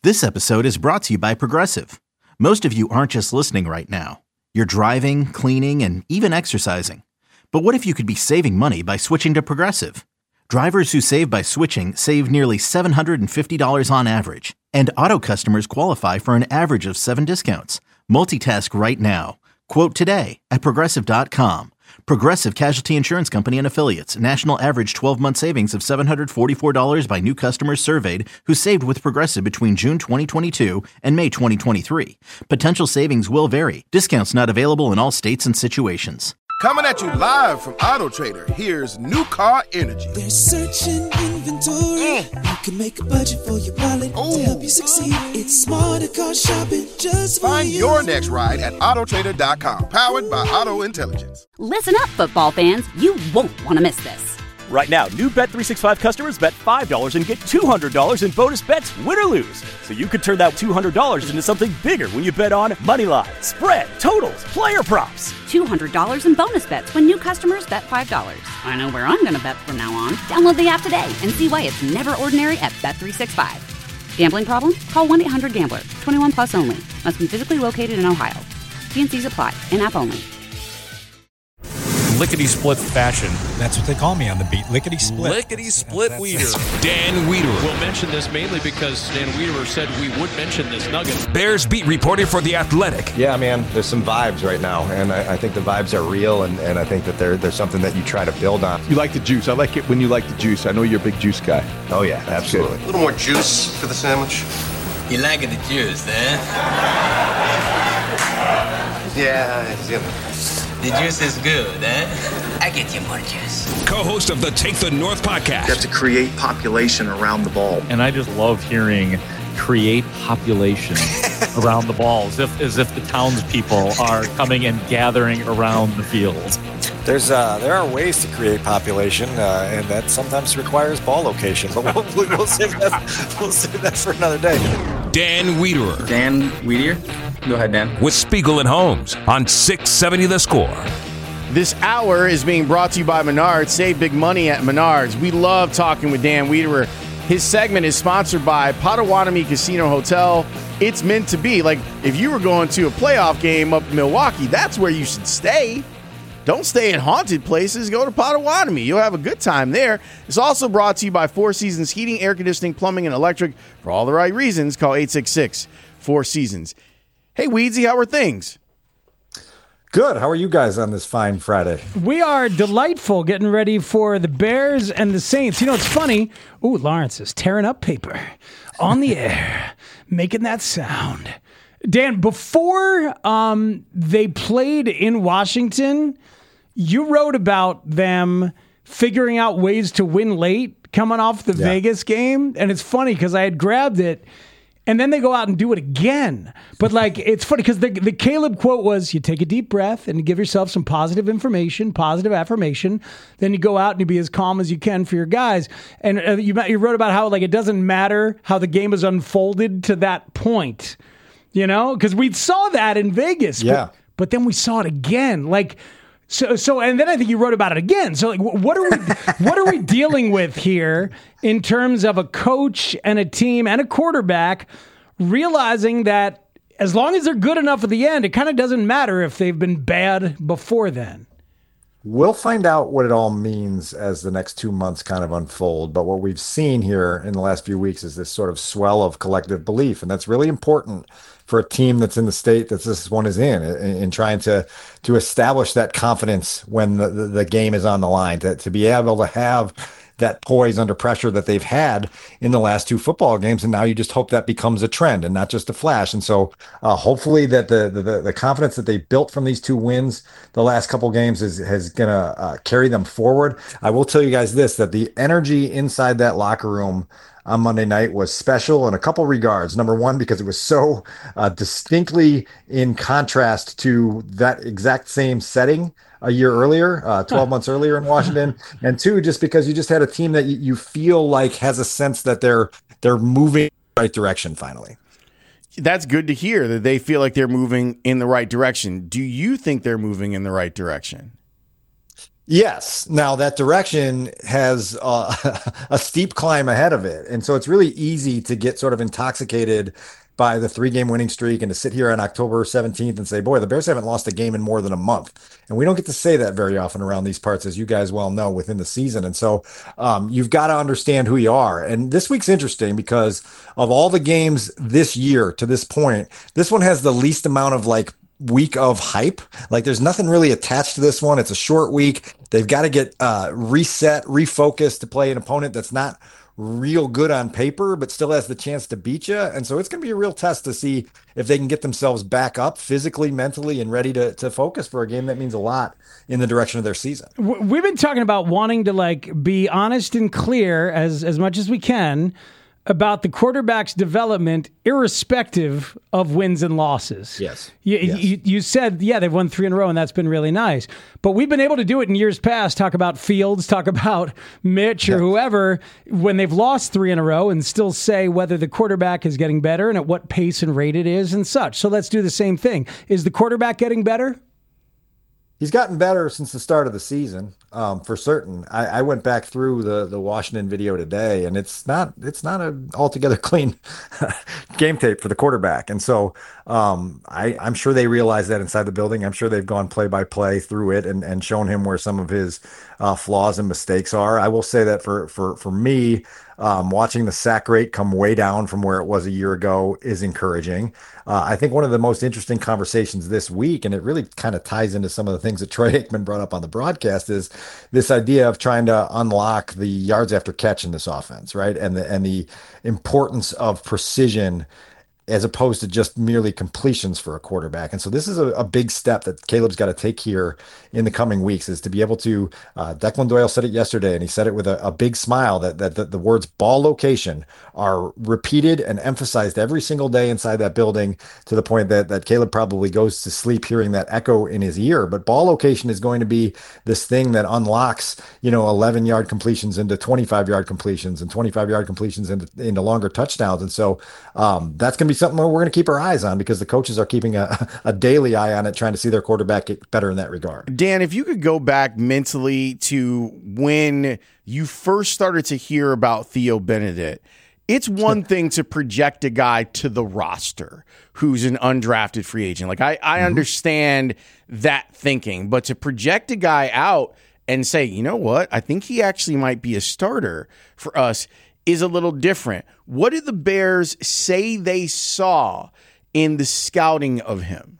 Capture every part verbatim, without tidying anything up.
This episode is brought to you by Progressive. Most of you aren't just listening right now. You're driving, cleaning, and even exercising. But what if you could be saving money by switching to Progressive? Drivers who save by switching save nearly seven hundred fifty dollars on average. And auto customers qualify for an average of seven discounts. Multitask right now. Quote today at Progressive dot com. Progressive Casualty Insurance Company and Affiliates. National average twelve-month savings of seven hundred forty-four dollars by new customers surveyed who saved with Progressive between June twenty twenty-two and May twenty twenty-three. Potential savings will vary. Discounts not available in all states and situations. Coming at you live from Auto Trader, here's New Car Energy. There's searching inventory. Mm. You can make a budget for your wallet Ooh. To help you succeed. It's smarter car shopping just for Find you. your next ride at Auto Trader dot com, powered by Auto Intelligence. Listen up, football fans. You won't want to miss this. Right now, new Bet three sixty-five customers bet five dollars and get two hundred dollars in bonus bets, win or lose. So you could turn that two hundred dollars into something bigger when you bet on money line, spread, totals, player props. two hundred dollars in bonus bets when new customers bet five dollars. I know where I'm going to bet from now on. Download the app today and see why it's never ordinary at Bet three sixty-five. Gambling problem? Call one eight hundred gambler. twenty-one plus only. Must be physically located in Ohio. T and C's apply. In-app only. Lickety-split fashion. That's what they call me on the beat. Lickety-split. Lickety-split Weeder. Dan Wiederer. We'll mention this mainly because Dan Wiederer said we would mention this nugget. Bears beat reporter for The Athletic. Yeah, man, there's some vibes right now, and I, I think the vibes are real, and, and I think that they're, there's something that you try to build on. You like the juice. I like it when you like the juice. I know you're a big juice guy. Oh, yeah, That's absolutely. good. A little more juice for the sandwich. You like the juice, eh? Yeah, you know. The juice is good, eh? I get you more juice. Co-host of the Take the North podcast. You have to create population around the ball. And I just love hearing create population around the ball, as if, as if the townspeople are coming and gathering around the field. There's uh, there are ways to create population, uh, and that sometimes requires ball location. But we'll, we'll, save that, we'll save that for another day. Dan Wiederer. Dan Wiederer? Go ahead, Dan. With Spiegel and Holmes on six seventy The Score. This hour is being brought to you by Menards. Save big money at Menards. We love talking with Dan Wiederer. His segment is sponsored by Potawatomi Casino Hotel. It's meant to be. Like, if you were going to a playoff game up in Milwaukee, that's where you should stay. Don't stay in haunted places. Go to Potawatomi. You'll have a good time there. It's also brought to you by Four Seasons Heating, Air Conditioning, Plumbing, and Electric. For all the right reasons, call eight six six, four seasons. Hey, Weedsy, how are things? Good. How are you guys on this fine Friday? We are delightful, getting ready for the Bears and the Saints. You know, it's funny. Ooh, Lawrence is tearing up paper on the air, making that sound. Dan, before um, they played in Washington, you wrote about them figuring out ways to win late coming off the yeah. Vegas game. And it's funny because I had grabbed it. And then they go out and do it again. But, like, it's funny because the, the Caleb quote was, you take a deep breath and you give yourself some positive information, positive affirmation. Then you go out and you be as calm as you can for your guys. And uh, you, you wrote about how, like, it doesn't matter how the game is unfolded to that point. You know? Because we saw that in Vegas. Yeah. But, but then we saw it again. Like... So, so, and then I think you wrote about it again. So, like, what are we, what are we dealing with here in terms of a coach and a team and a quarterback realizing that as long as they're good enough at the end, it kind of doesn't matter if they've been bad before then? We'll find out what it all means as the next two months kind of unfold. But what we've seen here in the last few weeks is this sort of swell of collective belief. And that's really important for a team that's in the state that this one is in, in, in trying to to establish that confidence when the, the, the game is on the line, to, to be able to have that poise under pressure that they've had in the last two football games. And now you just hope that becomes a trend and not just a flash. And so uh, hopefully that the, the the confidence that they built from these two wins the last couple games is, is going to uh, carry them forward. I will tell you guys this, that the energy inside that locker room on Monday night was special in a couple regards. Number one, because it was so uh, distinctly in contrast to that exact same setting a year earlier, uh, twelve months earlier in Washington. And two, just because you just had a team that you, you feel like has a sense that they're they're moving in the right direction finally. That's good to hear that they feel like they're moving in the right direction. Do you think they're moving in the right direction? Yes. Now that direction has uh, a steep climb ahead of it. And so it's really easy to get sort of intoxicated by the three game winning streak and to sit here on October seventeenth and say, boy, the Bears haven't lost a game in more than a month. And we don't get to say that very often around these parts, as you guys well know, within the season. And so um, you've got to understand who you are. And this week's interesting because of all the games this year to this point, this one has the least amount of like week of hype. Like there's nothing really attached to this one. It's a short week. They've got to get uh, reset, refocused to play an opponent that's not real good on paper, but still has the chance to beat you. And so it's going to be a real test to see if they can get themselves back up physically, mentally, and ready to, to focus for a game that means a lot in the direction of their season. We've been talking about wanting to like be honest and clear as, as much as we can about the quarterback's development, irrespective of wins and losses. Yes. You, yes. you, you said, yeah, they've won three in a row, and that's been really nice. But we've been able to do it in years past, talk about Fields, talk about Mitch or yes. whoever, when they've lost three in a row and still say whether the quarterback is getting better and at what pace and rate it is and such. So let's do the same thing. Is the quarterback getting better? He's gotten better since the start of the season, um, for certain. I, I went back through the, the Washington video today, and it's not it's not an altogether clean game tape for the quarterback. And so um, I, I'm sure they realize that inside the building. I'm sure they've gone play by play through it and, and shown him where some of his uh, flaws and mistakes are. I will say that for for for me, um, watching the sack rate come way down from where it was a year ago is encouraging. Uh, I think one of the most interesting conversations this week, and it really kind of ties into some of the things that Troy Aikman brought up on the broadcast, is this idea of trying to unlock the yards after catch in this offense, right? And the and the importance of precision as opposed to just merely completions for a quarterback. And so this is a, a big step that Caleb's got to take here in the coming weeks, is to be able to, uh, Declan Doyle said it yesterday, and he said it with a, a big smile, that, that, that the words ball location are repeated and emphasized every single day inside that building, to the point that, that Caleb probably goes to sleep hearing that echo in his ear. But ball location is going to be this thing that unlocks, you know, eleven yard completions into twenty-five yard completions and twenty-five yard completions into, into longer touchdowns. And so um, that's going to be something where we're going to keep our eyes on, because the coaches are keeping a, a daily eye on it, trying to see their quarterback get better in that regard. Dan, if you could go back mentally to when you first started to hear about Theo Benedict, it's one thing to project a guy to the roster who's an undrafted free agent. Like I, I mm-hmm. understand that thinking, but to project a guy out and say, you know what, I think he actually might be a starter for us is a little different. What did the Bears say they saw in the scouting of him?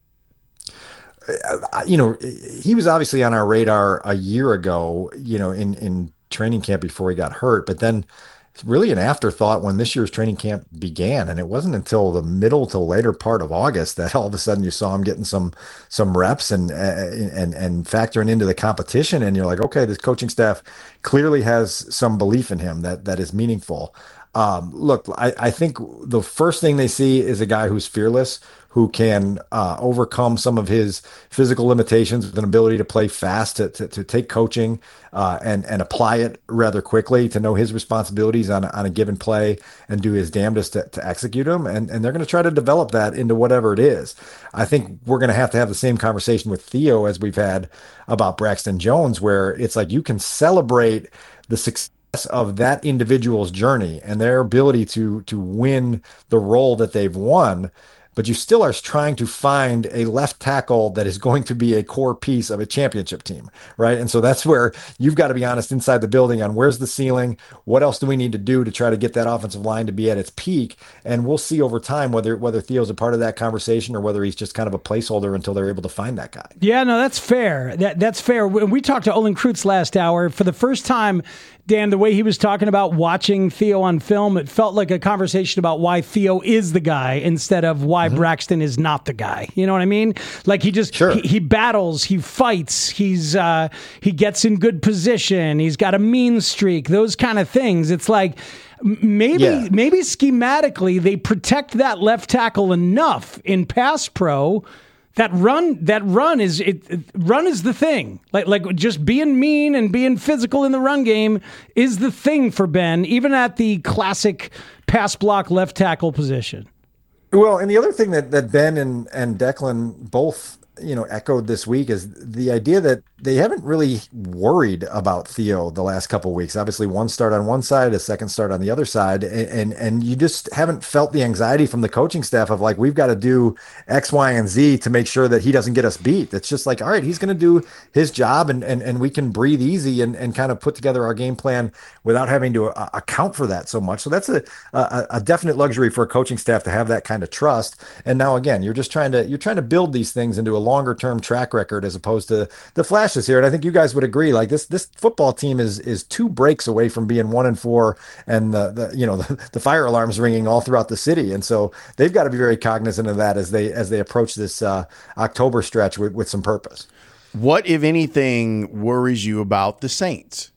You know, he was obviously on our radar a year ago, you know, in, in training camp before he got hurt, but then really an afterthought when this year's training camp began. And it wasn't until the middle to later part of August that all of a sudden you saw him getting some some reps and and and factoring into the competition. And you're like, okay, this coaching staff clearly has some belief in him that that is meaningful. Um, look, I, I think the first thing they see is a guy who's fearless, who can uh, overcome some of his physical limitations with an ability to play fast, to to, to take coaching uh, and and apply it rather quickly, to know his responsibilities on, on a given play and do his damnedest to, to execute them. And, and they're going to try to develop that into whatever it is. I think we're going to have to have the same conversation with Theo as we've had about Braxton Jones, where it's like you can celebrate the success of that individual's journey and their ability to to win the role that they've won, but you still are trying to find a left tackle that is going to be a core piece of a championship team, right? And so that's where you've got to be honest inside the building on where's the ceiling, what else do we need to do to try to get that offensive line to be at its peak, and we'll see over time whether whether Theo's a part of that conversation or whether he's just kind of a placeholder until they're able to find that guy. Yeah, no, that's fair. That That's fair. When we talked to Olin Kreutz last hour, for the first time, Dan, the way he was talking about watching Theo on film, it felt like a conversation about why Theo is the guy instead of why mm-hmm. Braxton is not the guy. You know what I mean? Like he just sure. he, he battles, he fights, he's uh, he gets in good position, he's got a mean streak, those kind of things. It's like maybe yeah. maybe schematically they protect that left tackle enough in pass pro. That run, that run is it, it. Run is the thing. Like, like just being mean and being physical in the run game is the thing for Ben, even at the classic pass block left tackle position. Well, and the other thing that, that Ben and, and Declan both you know, echoed this week is the idea that they haven't really worried about Theo the last couple of weeks. Obviously, one start on one side, a second start on the other side, and, and and you just haven't felt the anxiety from the coaching staff of like, we've got to do X, Y, and Z to make sure that he doesn't get us beat. It's just like, all right, he's going to do his job, and and and we can breathe easy and and kind of put together our game plan without having to uh, account for that so much. So that's a, a a definite luxury for a coaching staff to have that kind of trust. And now again, you're just trying to you're trying to build these things into a longer term track record as opposed to the flashes here. And I think you guys would agree, like this this football team is is two breaks away from being one and four, and the, the you know the, the fire alarms ringing all throughout the city. And so they've got to be very cognizant of that as they as they approach this uh, October stretch with, with some purpose. What, if anything, worries you about the Saints?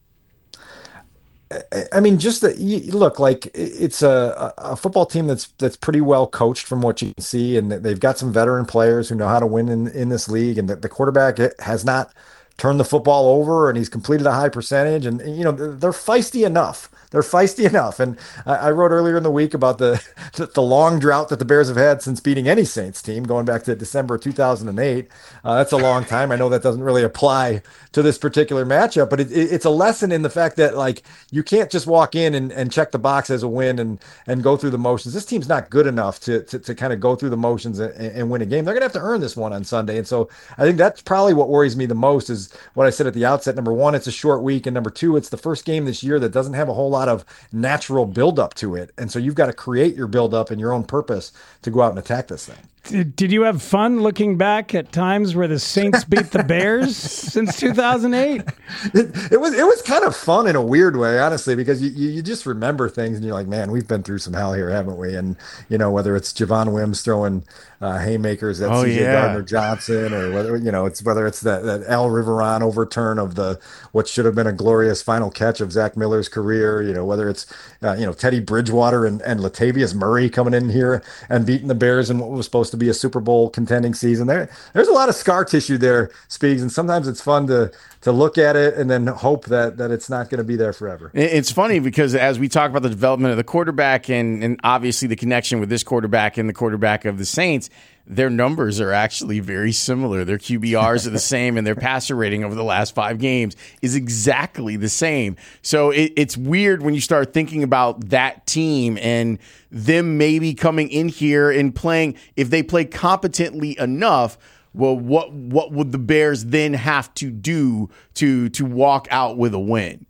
I mean, just that you look like it's a, a football team that's that's pretty well coached from what you can see, and they've got some veteran players who know how to win in, in this league, and the, the quarterback has not turned the football over, and he's completed a high percentage, and you know they're feisty enough. They're feisty enough. And I, I wrote earlier in the week about the, the the long drought that the Bears have had since beating any Saints team, going back to December two thousand eight. Uh, that's a long time. I know that doesn't really apply to this particular matchup, but it, it, it's a lesson in the fact that like you can't just walk in and, and check the box as a win and and go through the motions. This team's not good enough to to, to kind of go through the motions and, and win a game. They're going to have to earn this one on Sunday. And so I think that's probably what worries me the most is what I said at the outset. Number one, it's a short week. And number two, it's the first game this year that doesn't have a whole lot of natural buildup to it. And so you've got to create your buildup and your own purpose to go out and attack this thing. Did, did you have fun looking back at times where the Saints beat the Bears since two thousand eight? It, it was it was kind of fun in a weird way, honestly, because you, you, you just remember things and you're like, man, we've been through some hell here, haven't we? And, you know, whether it's Javon Wims throwing uh, haymakers at oh, C J yeah. Gardner Johnson, or whether, you know, it's whether it's that, that Al Riveron overturn of the what should have been a glorious final catch of Zach Miller's career, you know, whether it's, uh, you know, Teddy Bridgewater and, and Latavius Murray coming in here and beating the Bears in what was supposed to be a Super Bowl contending season. There, there's a lot of scar tissue there, Speaks, and sometimes it's fun to to look at it and then hope that that it's not going to be there forever. It's funny because as we talk about the development of the quarterback and, and obviously the connection with this quarterback and the quarterback of the Saints, their numbers are actually very similar. Their Q B Rs are the same, and their passer rating over the last five games is exactly the same. So it, it's weird when you start thinking about that team and them maybe coming in here and playing. If they play competently enough, well, what what would the Bears then have to do to to walk out with a win?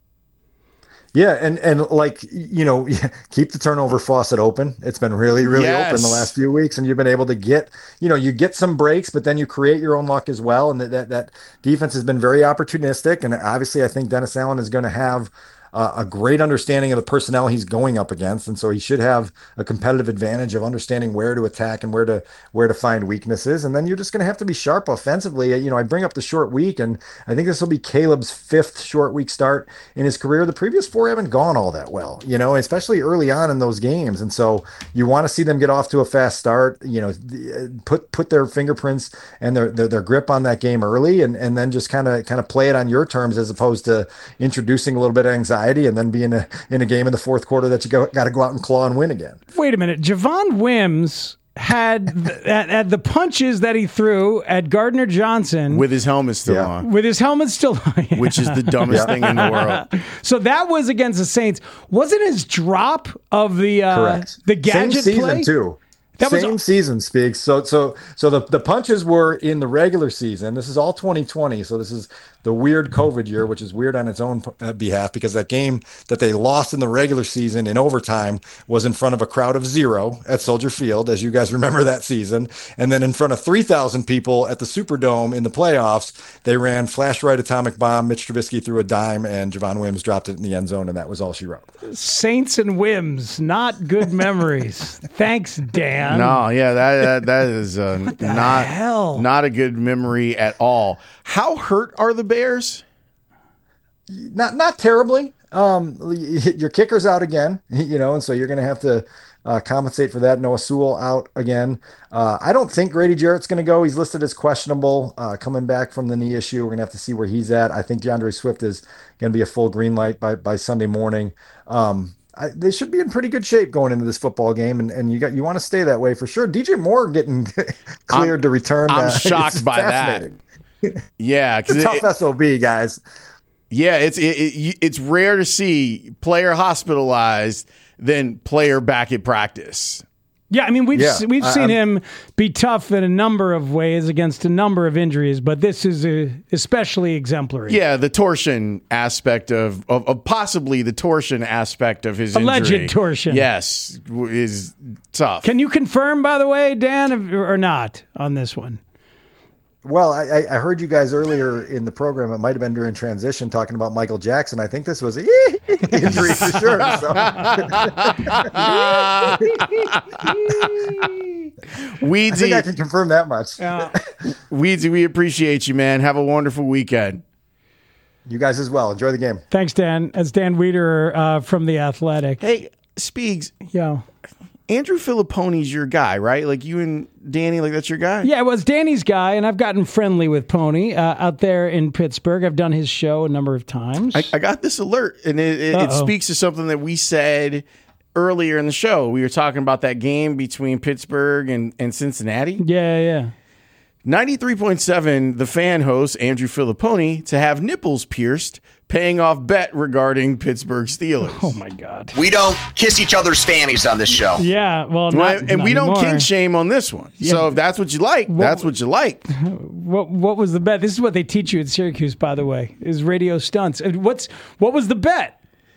Yeah, and and like, you know, keep the turnover faucet open. It's been really, really yes. open the last few weeks, and you've been able to get, you know, you get some breaks, but then you create your own luck as well. And that that, that defense has been very opportunistic. And obviously, I think Dennis Allen is going to have Uh, a great understanding of the personnel he's going up against, and so he should have a competitive advantage of understanding where to attack and where to where to find weaknesses. And then you're just going to have to be sharp offensively. You know, I bring up the short week, and I think this will be Caleb's fifth short week start in his career. The previous four haven't gone all that well, you know, especially early on in those games. And so you want to see them get off to a fast start. You know, put put their fingerprints and their their, their grip on that game early, and and then just kind of kind of play it on your terms as opposed to introducing a little bit of anxiety and then be in a in a game in the fourth quarter that you go, got to go out and claw and win again. Wait a minute. Javon Wims had the, at, at the punches that he threw at Gardner Johnson with his helmet still yeah. on. With his helmet still on. Yeah. Which is the dumbest yeah. thing in the world. So that was against the Saints. Wasn't his drop of the uh, Correct. the gadget Same season play? too. That Same was, season, Speaks. So, so, so the, the punches were in the regular season. This is all twenty twenty. So this is the weird COVID year, which is weird on its own behalf because that game that they lost in the regular season in overtime was in front of a crowd of zero at Soldier Field, as you guys remember that season. And then in front of three thousand people at the Superdome in the playoffs, they ran flash right atomic bomb. Mitch Trubisky threw a dime and Javon Wims dropped it in the end zone. And that was all she wrote. Saints and Wims, not good memories. Thanks, Dan. No, yeah, that that, that is uh, not hell? not a good memory at all. How hurt are the Bears? Not not terribly. Um, your kicker's out again, you know, and so you're going to have to uh, compensate for that. Noah Sewell out again. Uh, I don't think Grady Jarrett's going to go. He's listed as questionable uh, coming back from the knee issue. We're going to have to see where he's at. I think DeAndre Swift is going to be a full green light by by Sunday morning. Um, I, they should be in pretty good shape going into this football game, and, and you got you want to stay that way for sure. D J Moore getting cleared I'm, to return. I'm uh, shocked by that. Yeah, it's a tough it, S O B, guys. Yeah, it's it, it, it's rare to see player hospitalized than player back at practice. Yeah, I mean we've Yeah, we've I- seen I'm- him be tough in a number of ways against a number of injuries, but this is a, especially exemplary. Yeah, the torsion aspect of, of, of possibly the torsion aspect of his Alleged injury. torsion. Yes, w- is tough. Can you confirm, by the way, Dan, if- or not on this one? Well, I, I- I heard you guys earlier in the program. It might have been during transition talking about Michael Jackson. I think this was an injury for sure. So. Weedsy, I think I can confirm that much. Yeah. Weedsy, we appreciate you, man. Have a wonderful weekend. You guys as well. Enjoy the game. Thanks, Dan. That's Dan Wiederer uh, from The Athletic. Hey, Speegs, Yo. Andrew Filipponi's your guy, right? Like you and Danny, like that's your guy? Yeah, it was Danny's guy, and I've gotten friendly with Pony uh, out there in Pittsburgh. I've done his show a number of times. I, I got this alert, and it, it, it speaks to something that we said earlier in the show. We were talking about that game between Pittsburgh and, and Cincinnati. Yeah, yeah. ninety-three point seven, the fan host, Andrew Filipponi, to have nipples pierced, paying off bet regarding Pittsburgh Steelers. Oh, my God. We don't kiss each other's fannies on this show. Yeah, well, not, Well, and not we don't anymore. kink shame on this one. Yeah. So if that's what you like, that's what you like. What What was the bet? This is what they teach you at Syracuse, by the way, is radio stunts. And What's What was the bet?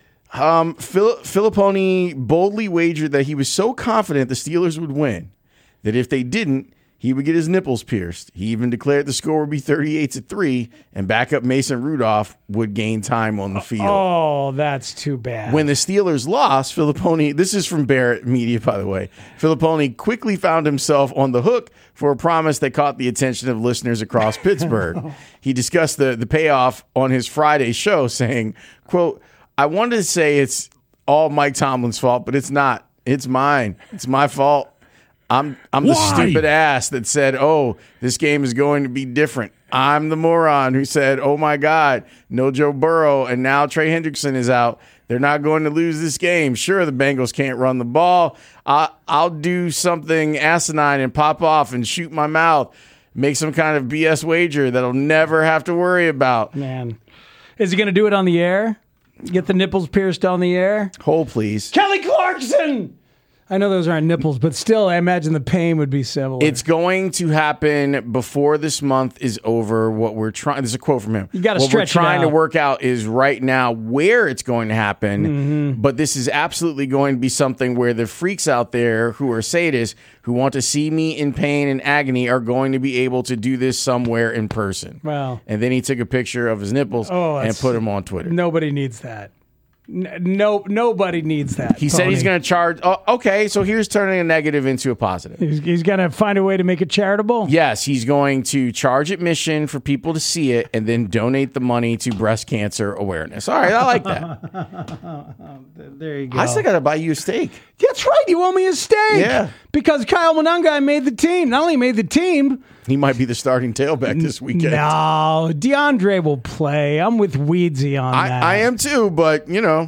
Um, Phil, Filipponi boldly wagered that he was so confident the Steelers would win that if they didn't, he would get his nipples pierced. He even declared the score would be thirty-eight to three, and backup Mason Rudolph would gain time on the field. Oh, that's too bad. When the Steelers lost, Filipponi, this is from Barrett Media, by the way, Filipponi quickly found himself on the hook for a promise that caught the attention of listeners across Pittsburgh. He discussed the, the payoff on his Friday show, saying, quote, I wanted to say it's all Mike Tomlin's fault, but it's not. It's mine. It's my fault. I'm I'm the Why? stupid ass that said, oh, this game is going to be different. I'm the moron who said, oh, my God, no Joe Burrow, and now Trey Hendrickson is out. They're not going to lose this game. Sure, the Bengals can't run the ball. I, I'll do something asinine and pop off and shoot my mouth, make some kind of B S wager that I'll never have to worry about. Man. Is he going to do it on the air? Get the nipples pierced on the air? Hold, please. Kelly Clarkson! I know those aren't nipples, but still, I imagine the pain would be similar. It's going to happen before this month is over. What we're trying, this is a quote from him. You gotta What stretch it we're trying to out. work out is right now where it's going to happen. Mm-hmm. But this is absolutely going to be something where the freaks out there who are sadists, who want to see me in pain and agony, are going to be able to do this somewhere in person. Wow. And then he took a picture of his nipples Oh, and that's- put them on Twitter. Nobody needs that. N- No, nobody needs that. He said he's Tony. going to charge. Oh, okay, so here's turning a negative into a positive. He's, he's going to find a way to make it charitable. Yes, he's going to charge admission for people to see it and then donate the money to breast cancer awareness. All right, I like that. There you go. I still got to buy you a steak. That's right. You owe me a steak. Yeah. Because Kyle Monangai made the team. Not only made the team. He might be the starting tailback this weekend. No, DeAndre will play. I'm with Weedsy on I, that. I am too, but, you know,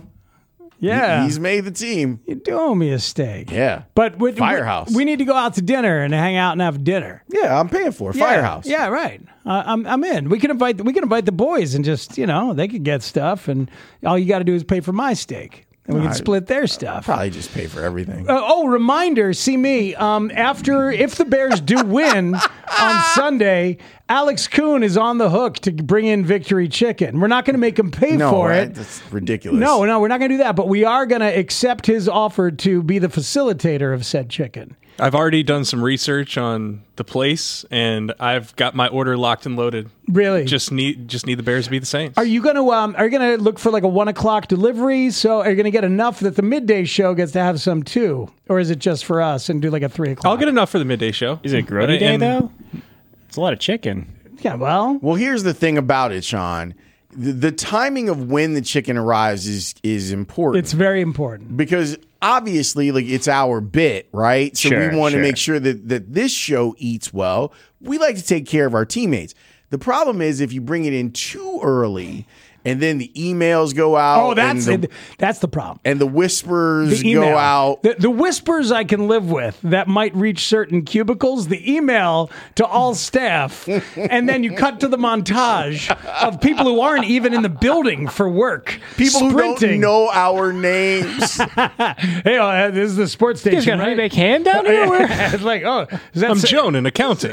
Yeah. he- he's made the team. You do owe me a steak. Yeah. But we, Firehouse. We, we need to go out to dinner and hang out and have dinner. Yeah, I'm paying for it. Yeah, Firehouse. Yeah, right. Uh, I'm I'm in. We can invite we can invite the boys and just, you know, they could get stuff, and all you got to do is pay for my steak, and we can I- split their stuff. Probably just pay for everything. Uh, oh, reminder, see me. Um, after, if the Bears do win on Sunday, Alex Kuhn is on the hook to bring in Victory Chicken. We're not going to make him pay no, for right? it. That's ridiculous. No, no, we're not going to do that, but we are going to accept his offer to be the facilitator of said chicken. I've already done some research on the place, and I've got my order locked and loaded. Really? Just need just need the Bears to be the Saints. Are you going to um, are you going to look for like a one o'clock delivery? So are you going to get enough that the midday show gets to have some too, or is it just for us and do like a three o'clock? I'll get enough for the midday show. Is it Grody And- Day, and- though? It's a lot of chicken. Yeah, well. Well, here's the thing about it, Sean. The, the timing of when the chicken arrives is is important. It's very important. Because obviously, like, it's our bit, right? So Sure, we want to sure. make sure that, that this show eats well. We like to take care of our teammates. The problem is if you bring it in too early and then the emails go out. Oh, that's and the, it. That's the problem. And the whispers The go email. out. The, the whispers I can live with that might reach certain cubicles. The email to all staff, and then you cut to the montage of people who aren't even in the building for work. People sprinting. who don't know our names. Hey, uh, this is the sports station. You guys got a right? honey-baked ham down here? Where- It's like, oh, is that I'm so- Joan in accounting.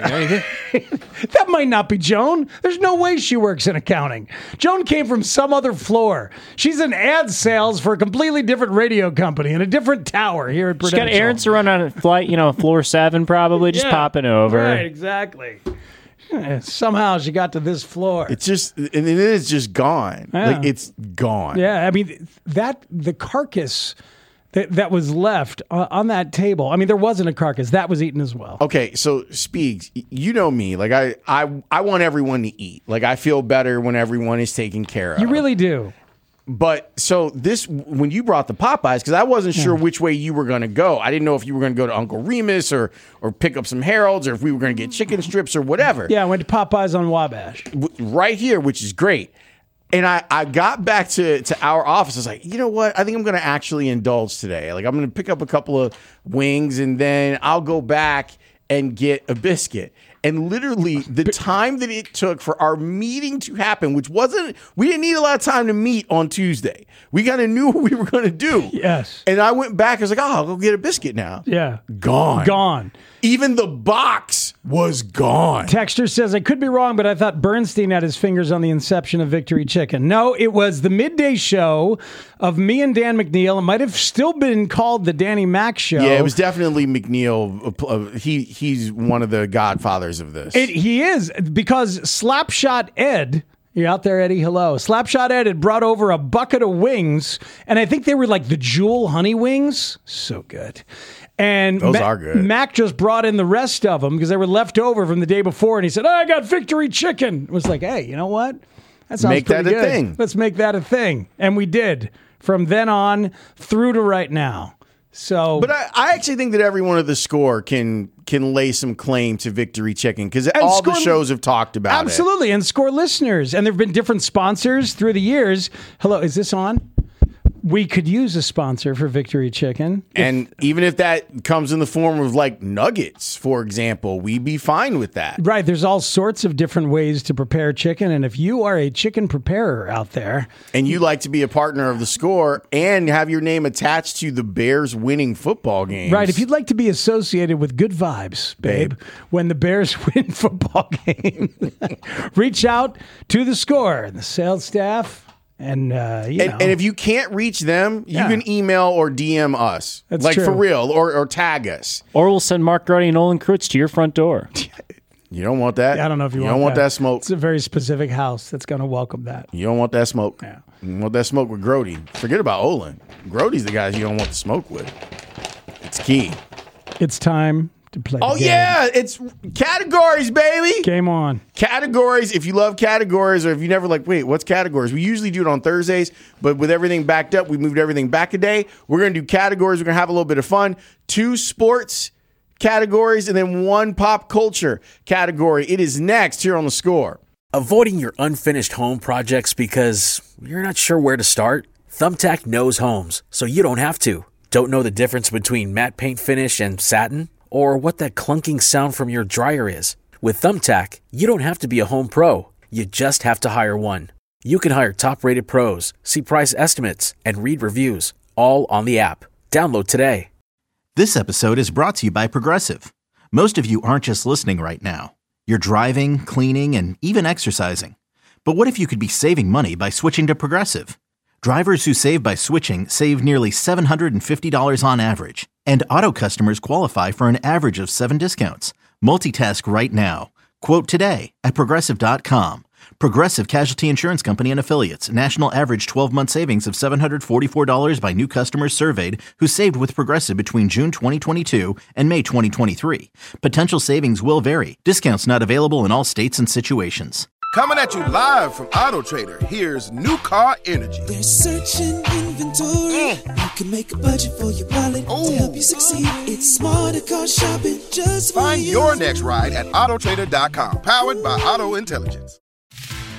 That might not be Joan. There's no way she works in accounting. Joan came from some other floor. She's in ad sales for a completely different radio company in a different tower here at She's Prudential. got errands to run on a flight, you know, floor seven probably, just Yeah, popping over. Right, exactly. Eh, Somehow she got to this floor. It's just, and it is just gone. Yeah. Like it's gone. Yeah, I mean that the carcass that that was left uh, on that table. I mean, there wasn't a carcass that was eaten as well. Okay, so Speaks, you know me. Like I, I, I want everyone to eat. Like I feel better when everyone is taken care of. You really do. But so this, when you brought the Popeyes, because I wasn't sure which way you were going to go. I didn't know if you were going to go to Uncle Remus or or pick up some Harold's, or if we were going to get chicken strips or whatever. Yeah, I went to Popeyes on Wabash. Right here, which is great. And I, I got back to, to our office. I was like, you know what? I think I'm going to actually indulge today. Like I'm going to pick up a couple of wings, and then I'll go back and get a biscuit. And literally the time that it took for our meeting to happen, which wasn't, we didn't need a lot of time to meet on Tuesday. We kind of knew what we were going to do. Yes. And I went back. I was like, oh, I'll go get a biscuit now. Yeah. Gone. Gone. Even the box was gone. Texter says, I could be wrong, but I thought Bernstein had his fingers on the inception of Victory Chicken. No, it was the midday show of me and Dan McNeil. It might have still been called the Danny Mac Show. Yeah, it was definitely McNeil. Uh, he He's one of the godfathers of this. It, he is, because Slapshot Ed... You out there, Eddie? Hello. Slapshot Ed had brought over a bucket of wings, and I think they were like the Jewel honey wings. So good. And Those Ma- are good. Mac just brought in the rest of them because they were left over from the day before, and he said, oh, I got Victory Chicken. It was like, hey, you know what? That sounds Make that pretty a good. thing. Let's make that a thing. And we did from then on through to right now. So, But I, I actually think that everyone at the Score can can lay some claim to Victory Chicken, because all Score- the shows have talked about it. Absolutely. And Score listeners. And there have been different sponsors through the years. Hello, is this on? We could use a sponsor for Victory Chicken. And even if that comes in the form of like nuggets, for example, we'd be fine with that. Right. There's all sorts of different ways to prepare chicken. And if you are a chicken preparer out there, And you like to be a partner of the Score and have your name attached to the Bears winning football games. right, if you'd like to be associated with good vibes, babe, Babe. when the Bears win football games, reach out to the Score and the sales staff. And, uh, you And, know. and if you can't reach them, you Yeah. can email or D M us. That's like true. for real, or, or tag us. Or we'll send Mark Grody and Olin Krutz to your front door. You don't want that. I don't know if you, you want don't want that smoke. It's a very specific house that's going to welcome that. You don't want that smoke. Yeah. You want that smoke with Grody. Forget about Olin. Grody's the guys you don't want the smoke with. It's key. It's time to play. Oh, the game. yeah. It's categories, baby. Game on. Categories. If you love categories, or if you never like, wait, what's categories? We usually do it on Thursdays, but with everything backed up, we moved everything back a day. We're going to do categories. We're going to have a little bit of fun. Two sports categories and then one pop culture category. It is next here on The Score. Avoiding your unfinished home projects because you're not sure where to start? Thumbtack knows homes, so you don't have to. Don't know the difference between matte paint finish and satin? Or what that clunking sound from your dryer is? With Thumbtack, you don't have to be a home pro. You just have to hire one. You can hire top-rated pros, see price estimates, and read reviews, all on the app. Download today. This episode is brought to you by Progressive. Most of you aren't just listening right now. You're driving, cleaning, and even exercising. But what if you could be saving money by switching to Progressive? Drivers who save by switching save nearly seven hundred fifty dollars on average. And auto customers qualify for an average of seven discounts. Multitask right now. Quote today at Progressive dot com. Progressive Casualty Insurance Company and Affiliates. National average twelve-month savings of seven hundred forty-four dollars by new customers surveyed who saved with Progressive between June twenty twenty-two and May twenty twenty-three. Potential savings will vary. Discounts not available in all states and situations. Coming at you live from Auto Trader, here's New Car Energy. There's searching inventory. You can make a budget for your wallet to help you succeed. It's smarter car shopping just for Find you. your next ride at auto trader dot com, powered by Auto Intelligence.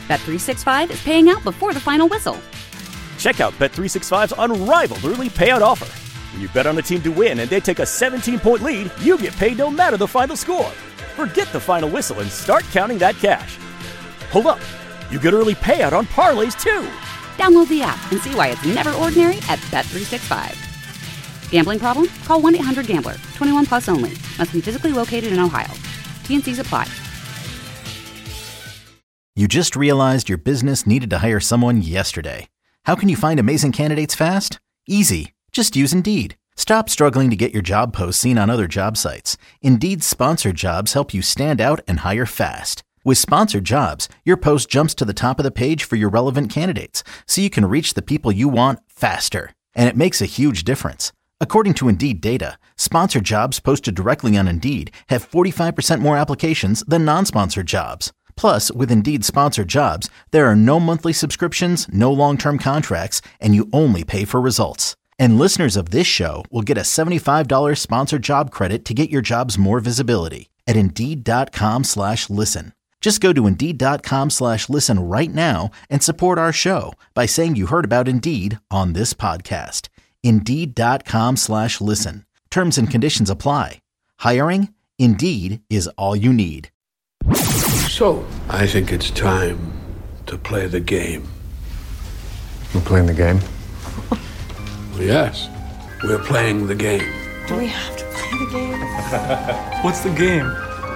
Bet three sixty-five is paying out before the final whistle. Check out Bet three sixty-five's unrivaled early payout offer. When you bet on a team to win and they take a seventeen-point lead, you get paid no matter the final score. Forget the final whistle and start counting that cash. Hold up. You get early payout on parlays, too. Download the app and see why it's never ordinary at Bet three sixty-five. Gambling problem? Call one eight hundred gambler. twenty-one plus only. Must be physically located in Ohio. T and C's apply. You just realized your business needed to hire someone yesterday. How can you find amazing candidates fast? Easy. Just use Indeed. Stop struggling to get your job posts seen on other job sites. Indeed's sponsored jobs help you stand out and hire fast. With sponsored jobs, your post jumps to the top of the page for your relevant candidates, so you can reach the people you want faster. And it makes a huge difference. According to Indeed data, sponsored jobs posted directly on Indeed have forty-five percent more applications than non-sponsored jobs. Plus, with Indeed sponsored jobs, there are no monthly subscriptions, no long-term contracts, and you only pay for results. And listeners of this show will get a seventy-five dollars sponsored job credit to get your jobs more visibility at Indeed.com slash listen. Just go to Indeed.com slash listen right now and support our show by saying you heard about Indeed on this podcast. Indeed.com slash listen. Terms and conditions apply. Hiring? Indeed is all you need. So, I think it's time to play the game. We're playing the game? Yes, we're playing the game. Do we have to play the game? What's the game?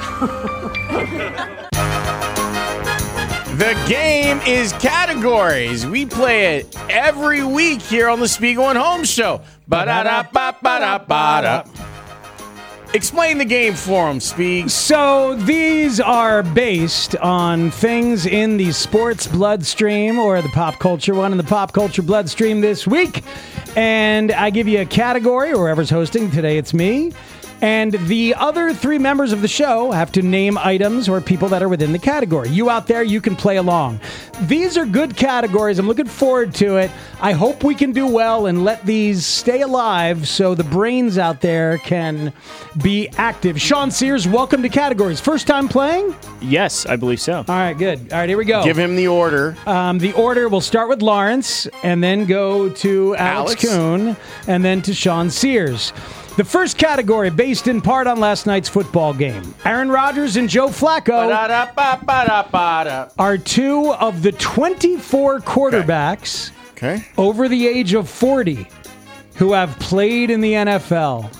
The game is categories. We play it every week here on the Spiegel and Holmes Show. Ba-da-da-ba-ba-da-ba-da. Explain the game for them, Spieg. So these are based on things in the sports bloodstream or the pop culture one in the pop culture bloodstream this week. And I give you a category, or whoever's hosting. Today it's me. And the other three members of the show have to name items or people that are within the category. You out there, you can play along. These are good categories. I'm looking forward to it. I hope we can do well and let these stay alive so the brains out there can be active. Sean Sears, welcome to categories. First time playing? Yes, I believe so. All right, good. All right, here we go. Give him the order. Um, the order, we'll start with Lawrence and then go to Alex, Alex Kuhn and then to Sean Sears. The first category, based in part on last night's football game. Aaron Rodgers and Joe Flacco are two of the twenty-four quarterbacks okay. Okay. over the age of forty who have played in the N F L.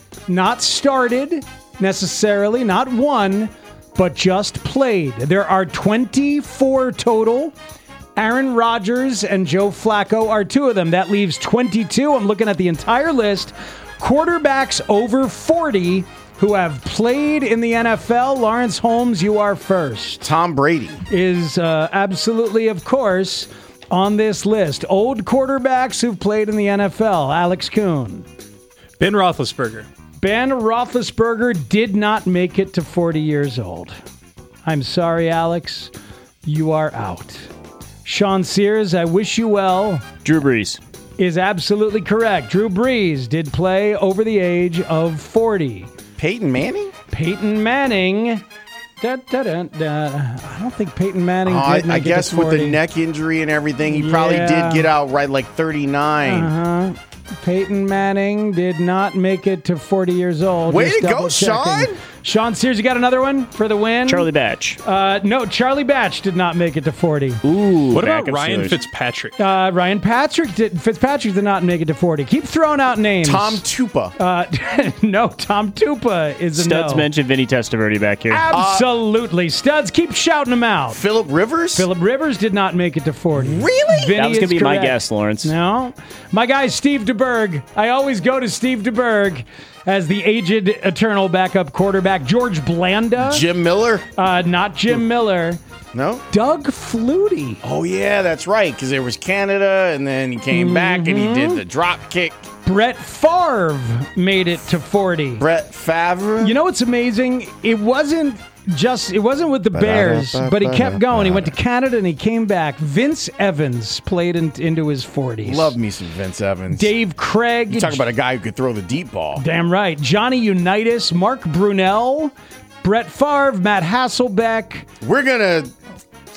Not started, necessarily, not won, but just played. There are twenty-four total. Aaron Rodgers and Joe Flacco are two of them. That leaves twenty-two. I'm looking at the entire list. Quarterbacks over forty who have played in the N F L. Lawrence Holmes, you are first. Tom Brady is uh, absolutely, of course, on this list. Old quarterbacks who've played in the N F L. Alex Kuhn. Ben Roethlisberger. Ben Roethlisberger did not make it to forty years old. I'm sorry, Alex. You are out. Sean Sears, I wish you well. Drew Brees is absolutely correct. Drew Brees did play over the age of forty. Peyton Manning? Peyton Manning. Da, da, da, da. I don't think Peyton Manning oh, did I, make I guess it to forty. With the neck injury and everything, he yeah. probably did get out right like thirty-nine. Uh-huh. Peyton Manning did not make it to forty years old. Way Just to go, Sean! Sean Sears, you got another one for the win? Charlie Batch. Uh, no, Charlie Batch did not make it to forty. Ooh. What about Ryan Steelers. Fitzpatrick? Uh, Ryan Patrick did, Fitzpatrick did not make it to forty. Keep throwing out names. Tom Tupa. Uh, no, Tom Tupa is a Studs no. mentioned Vinny Testaverde back here. Absolutely. Uh, Studs, keep shouting them out. Phillip Rivers? Phillip Rivers did not make it to forty. Really? Vinny that was going to be correct. my guess, Lawrence. No. My guy, Steve DeBerg. I always go to Steve DeBerg as the aged eternal backup quarterback. George Blanda. Jim Miller? Uh, not Jim Miller. No? Doug Flutie. Oh, yeah, that's right, because there was Canada, and then he came mm-hmm. back, and he did the drop kick. Brett Favre made it to forty. Brett Favre? You know what's amazing? It wasn't just, it wasn't with the Bears, but he kept going. He went to Canada, and he came back. Vince Evans played in, into his forties. Love me some Vince Evans. Dave Craig. You talk about a guy who could throw the deep ball. Damn right. Johnny Unitas, Mark Brunell, Brett Favre, Matt Hasselbeck. We're going to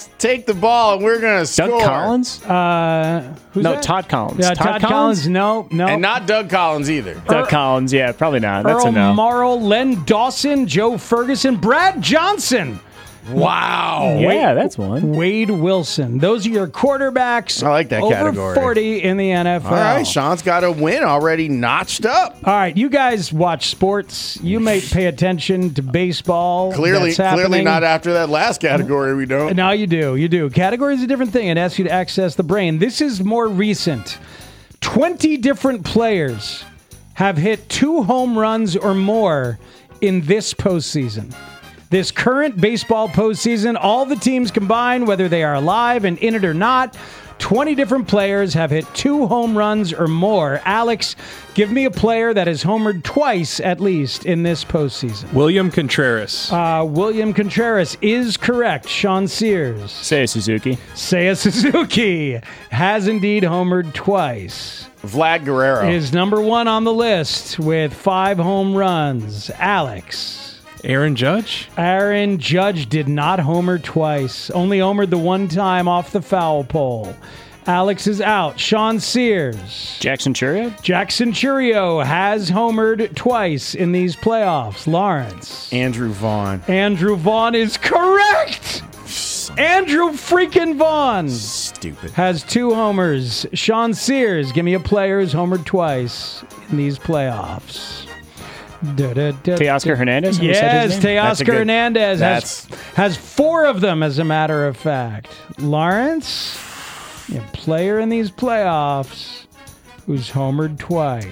take the ball, and we're going to Doug score. Collins? Uh, who's no, that? Todd Collins. Yeah, Todd, Todd Collins? No, no. And not Doug Collins either. Doug Collins, yeah, probably not. That's Earl a no. Morrow, Len Dawson, Joe Ferguson, Brad Johnson. Wow. Yeah, that's one. Wade Wilson. Those are your quarterbacks. I like that over category. forty in the N F L. All right, Sean's got a win already notched up. All right, you guys watch sports. You may pay attention to baseball. Clearly, That's clearly happening. not after that last category. We don't. No, you do. You do. Category is a different thing. It asks you to access the brain. This is more recent. twenty different players have hit two home runs or more in this postseason. This current baseball postseason, all the teams combined, whether they are alive and in it or not, twenty different players have hit two home runs or more. Alex, give me a player that has homered twice at least in this postseason. William Contreras. Uh, William Contreras is correct. Sean Sears. Seiya Suzuki. Seiya Suzuki has indeed homered twice. Vlad Guerrero is number one on the list with five home runs. Alex. Aaron Judge? Aaron Judge did not homer twice. Only homered the one time off the foul pole. Alex is out. Sean Sears. Jackson Churio? Jackson Churio has homered twice in these playoffs. Lawrence. Andrew Vaughn. Andrew Vaughn is correct. Andrew freaking Vaughn. Stupid. Has two homers. Sean Sears, give me a player who's homered twice in these playoffs. Da, da, da, Teoscar Hernandez? Yes, Teoscar good- Hernandez has, that's- has four of them, as a matter of fact. Lawrence, a player in these playoffs who's homered twice.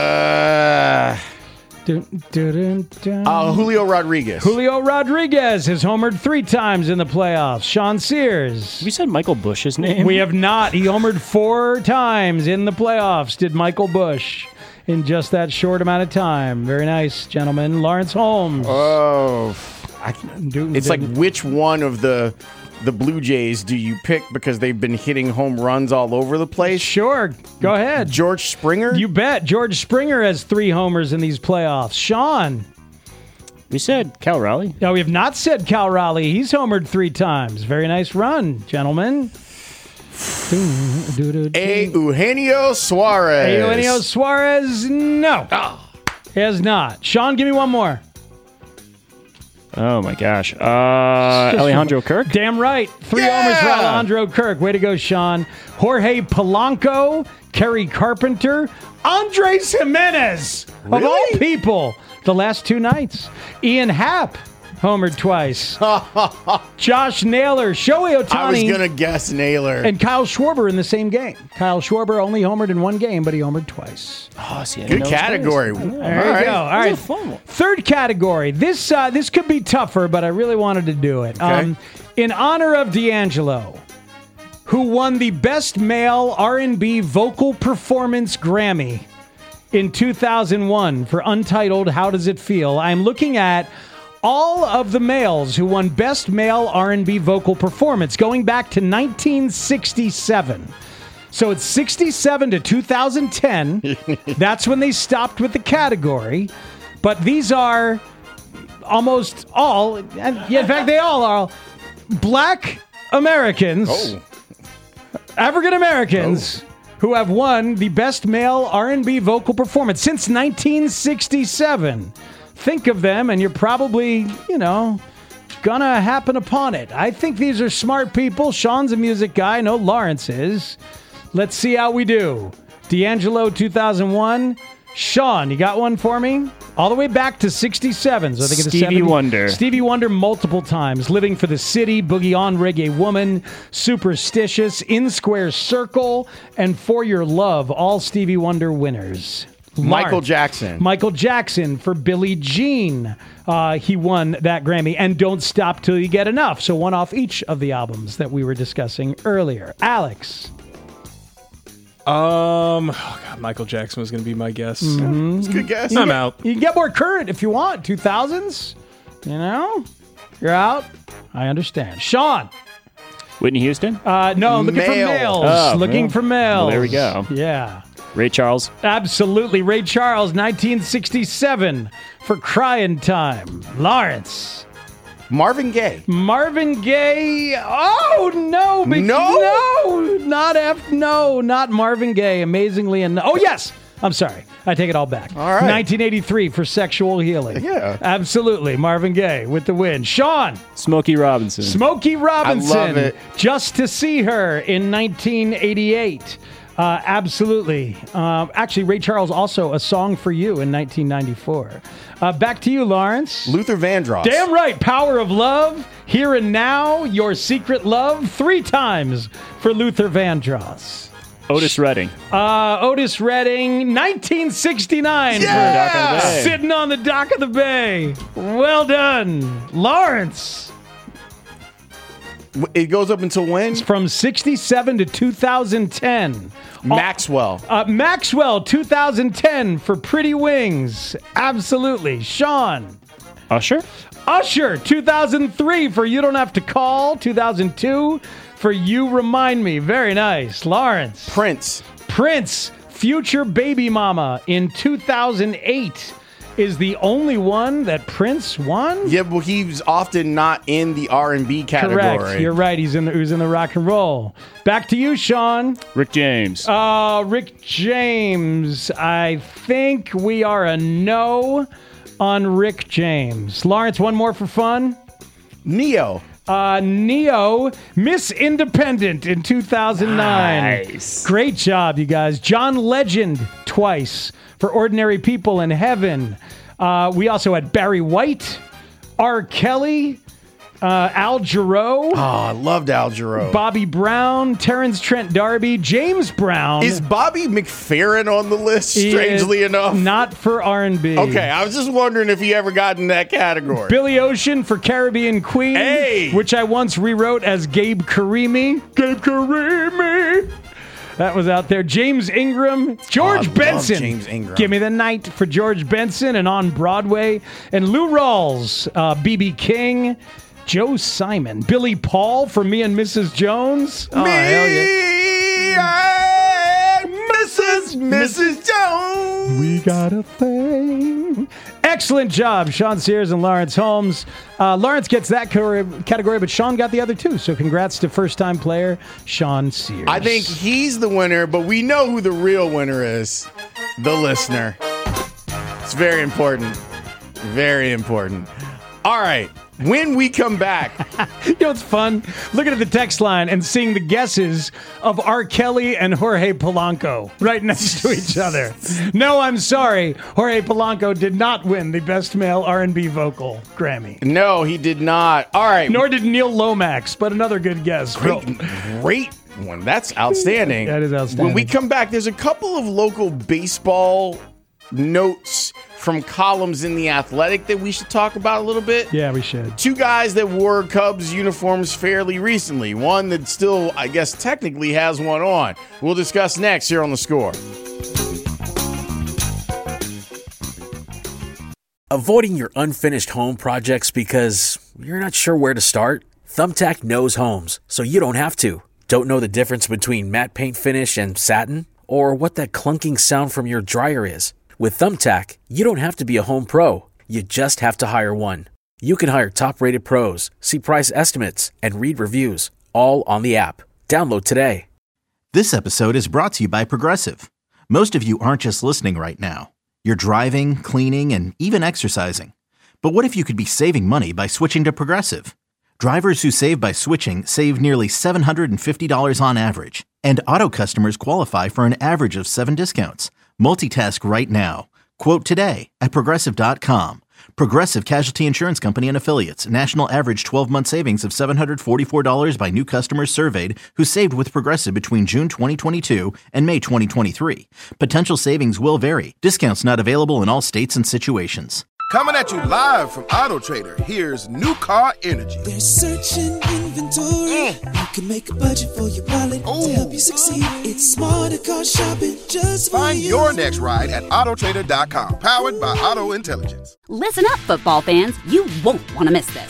Uh, Dun, dun, dun, dun. uh, Julio Rodriguez. Julio Rodriguez has homered three times in the playoffs. Sean Sears. We said Michael Bush's name? We have not. He homered four times in the playoffs, did Michael Bush, in just that short amount of time. Very nice, gentlemen. Lawrence Holmes. Oh, I, Do- it's like which one of the the Blue Jays do you pick because they've been hitting home runs all over the place? Sure, go ahead. George Springer? You bet. George Springer has three homers in these playoffs. Sean. We said Cal Raleigh. No, we have not said Cal Raleigh. He's homered three times. Very nice run, gentlemen. A. Eugenio Suarez. Eugenio Suarez, no. He has not. Sean, give me one more. Oh, my gosh. Uh, Alejandro Kirk? Damn right. Three Yeah! homers for Alejandro Kirk. Way to go, Sean. Jorge Polanco, Kerry Carpenter, Andres Jimenez, of all Really? people, the last two nights. Ian Happ homered twice. Josh Naylor, Shohei Ohtani. I was going to guess Naylor. And Kyle Schwarber in the same game. Kyle Schwarber only homered in one game, but he homered twice. Oh, see, I didn't Good know those category. players. There All you right. go. All right. This is a fun one. Third category. This uh, this could be tougher, but I really wanted to do it. Okay. In honor of D'Angelo, who won the Best Male R and B Vocal Performance Grammy in two thousand one for Untitled How Does It Feel, I'm looking at all of the males who won Best Male R and B Vocal Performance going back to nineteen sixty-seven. So it's sixty-seven to two thousand ten. That's when they stopped with the category. But these are almost all, and yeah, in fact, they all are black Americans, Oh. African Americans, who have won the Best Male R and B Vocal Performance since nineteen sixty-seven. Think of them, and you're probably, you know, gonna happen upon it. I think these are smart people. Sean's a music guy. I know Lawrence is. Let's see how we do. D'Angelo, two thousand one. Sean, you got one for me? All the way back to sixty-seven. So I think it's Stevie seventy Wonder. Stevie Wonder multiple times. Living for the City, Boogie on Reggae Woman, Superstitious, In Square Circle, and For Your Love. All Stevie Wonder winners. Michael Lawrence. Jackson. Michael Jackson for Billie Jean. Uh, he won that Grammy. And Don't Stop Till You Get Enough. So one off each of the albums that we were discussing earlier. Alex. Um, oh God, Michael Jackson was going to be my guess. Mhm. It's a good guess. I'm get, out. You can get more current if you want. two thousands. You know? You're out. I understand. Sean. Whitney Houston? Uh, no, looking for Male. males. Oh, looking well. for males. Well, there we go. Yeah. Ray Charles? Absolutely. Ray Charles, nineteen sixty-seven for Crying Time. Lawrence. Marvin Gaye. Marvin Gaye. Oh, no. Be- No? No. Not F. No, not Marvin Gaye. Amazingly enough. Oh, yes. I'm sorry. I take it all back. All right. nineteen eighty-three for Sexual Healing. Yeah. Absolutely. Marvin Gaye with the win. Sean. Smokey Robinson. Smokey Robinson. I love it. Just to See Her in nineteen eighty-eight. Uh, absolutely. Um, actually, Ray Charles also A Song for You in nineteen ninety-four. Uh, back to you, Lawrence. Luther Vandross. Damn right. Power of Love. Here and Now. Your Secret Love. Three times for Luther Vandross. Otis Redding. Uh, Otis Redding, nineteen sixty-nine. Yeah! For Sitting on the Dock of the Bay. Well done. Lawrence. It goes up until when? It's from sixty-seven to two thousand ten. Maxwell. Uh, Maxwell, two thousand ten for Pretty Wings. Absolutely. Sean. Usher. Usher, two thousand three for You Don't Have to Call. two thousand two for You Remind Me. Very nice. Lawrence. Prince. Prince, Future Baby Mama in two thousand eight is the only one that Prince won? Yeah, but he's often not in the R and B category. Correct. You're right. He's in the, he's in the rock and roll. Back to you, Sean. Rick James. Uh, Rick James. I think we are a no on Rick James. Lawrence, one more for fun. Neo. Uh, Neo, Miss Independent in two thousand nine. Nice. Great job, you guys. John Legend twice for Ordinary People in Heaven. Uh, we also had Barry White, R. Kelly, uh, Al Jarreau. Oh, I loved Al Jarreau. Bobby Brown, Terrence Trent D'Arby, James Brown. Is Bobby McFerrin on the list, strangely enough? Not for R and B. Okay, I was just wondering if he ever got in that category. Billy Ocean for Caribbean Queen, hey! which I once rewrote as Gabe Karimi. Gabe Karimi. That was out there. James Ingram, George oh, Benson. James Ingram. Give Me the Night for George Benson and On Broadway. And Lou Rawls, uh, B B King, Joe Simon, Billy Paul for Me and Missus Jones. Oh, Me hell yeah. and Missus Missus Jones. We got a thing. Excellent job, Sean Sears and Lawrence Holmes. Uh, Lawrence gets that category, but Sean got the other two. So congrats to first-time player Sean Sears. I think he's the winner, but we know who the real winner is. The listener. It's very important. Very important. All right. When we come back. You know, it's fun looking at the text line and seeing the guesses of R. Kelly and Jorge Polanco right next to each other. No, I'm sorry. Jorge Polanco did not win the Best Male R and B Vocal Grammy. No, he did not. All right. Nor did Neil Lomax, but another good guess. Great, great one. That's outstanding. That is outstanding. When we come back, there's a couple of local baseball notes from columns in The Athletic that we should talk about a little bit. Yeah, we should. Two guys that wore Cubs uniforms fairly recently. One that still, I guess, technically has one on. We'll discuss next here on The Score. Avoiding your unfinished home projects because you're not sure where to start? Thumbtack knows homes, so you don't have to. Don't know the difference between matte paint finish and satin? Or what that clunking sound from your dryer is? With Thumbtack, you don't have to be a home pro. You just have to hire one. You can hire top-rated pros, see price estimates, and read reviews, all on the app. Download today. This episode is brought to you by Progressive. Most of you aren't just listening right now. You're driving, cleaning, and even exercising. But what if you could be saving money by switching to Progressive? Drivers who save by switching save nearly seven hundred fifty dollars on average. And auto customers qualify for an average of seven discounts. Multitask right now. Quote today at Progressive dot com. Progressive Casualty Insurance Company and Affiliates. National average twelve-month savings of seven hundred forty-four dollars by new customers surveyed who saved with Progressive between June twenty twenty-two and May twenty twenty-three. Potential savings will vary. Discounts not available in all states and situations. Coming at you live from Auto Trader, here's New Car Energy. There's searching inventory. Mm. You can make a budget for your wallet Ooh. To help you succeed. It's smarter car shopping just for Find you. your next ride at Auto Trader dot com, powered by Auto Intelligence. Listen up, football fans. You won't want to miss this.